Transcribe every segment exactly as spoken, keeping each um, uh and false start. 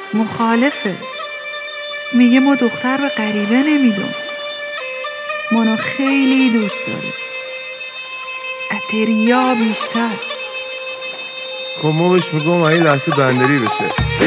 مخالفه. میگه ما دختر به غریبه نمیدون، منو خیلی دوست داری، اتریا بیشتر. خب ما بهش میگم این لحظه بندری بشه.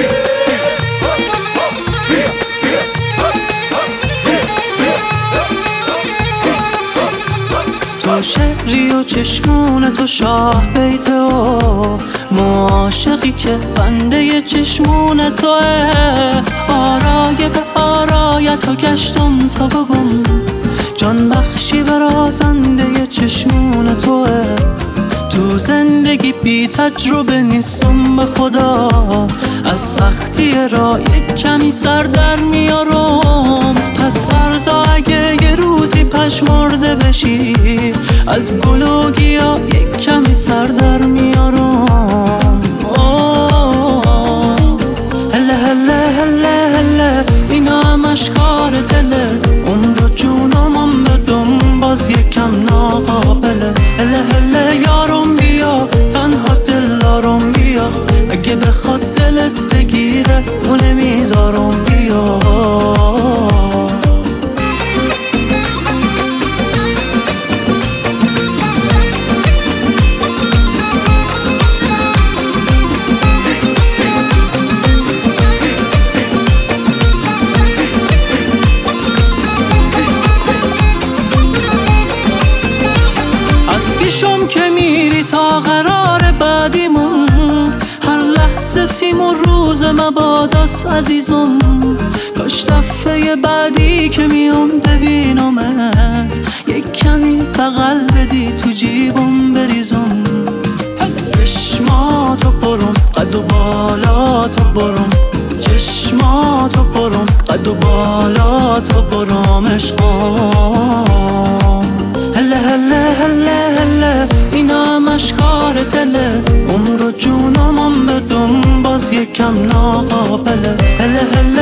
تو شعری و چشمون تو شاه بیت و معاشقی که بنده چشمون توه. آرای به آرای تو گشتم تا بگم جان بخشی برازنده چشمون توه. تو زندگی بی تجربه نیستم به خدا، از سختی را یک کمی سر در میارم. پس فردا اگه یه روزی پشمرده بشی، از گل و گیا یک کمی سر در میارم. هله هله هله هله اینا همش کار دله، عمر و جونم بدم باز یکم ناقابله. هله هله یارم بیا تنها دل دارم بیا، اگه بخواد دلت بگیره اونه میذارم بیا. پیشم که میری تا قرار بعدیمون، هر لحظه سیم و روز مباداست عزیزم. کاش دفعه بعدی که میام ببینمت، یک کمی بغل بدی تو جیبم بریزم. چشماتو برم قد و بالاتو برم، چشماتو برم قد و بالاتو برم عشقم. هله هله هله هله اینا همش کار دله، عمر و جونم بدم باز یکم ناقابله. هله هله